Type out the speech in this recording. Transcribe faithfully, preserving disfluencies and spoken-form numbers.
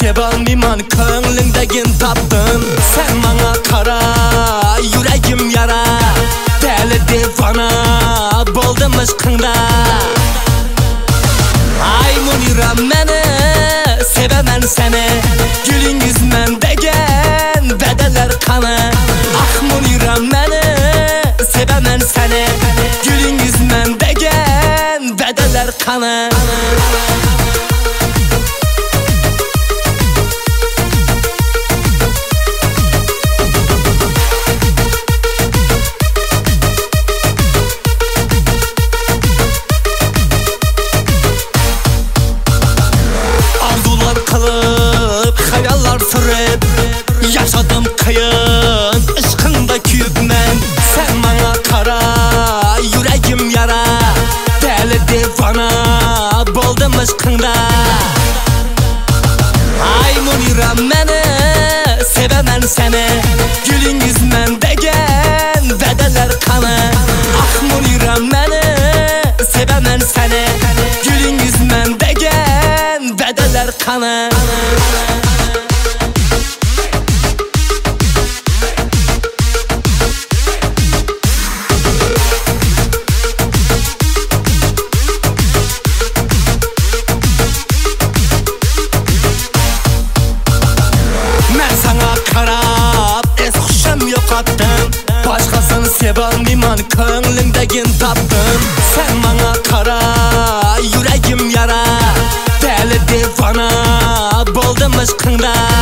sevalmayman, ko'nglingdagin topdim. Sen manga qara, yuragim yara, deli devona bo'ldim ishqingda. Ay Munira, meni sevaman seni, gulingiz men degan badalar qani. Ah Munira, meni sevaman seni, gulingiz men degan badalar qani. Yaşadım kıyın, ışkında küyüp-men. Sen bana kara, yüreğim yara, deli devana boldum ışkında. Ay Munira, meni sevaman seni, gulingiz men degan badalar qani. Ah Munira, meni sevaman seni, gulingiz men degan badalar qani. Başkasını sevalmayman, ko'nglingdagin topdim. Sen manga qara, yuragim yara, deli devona bo'ldim ishqingda.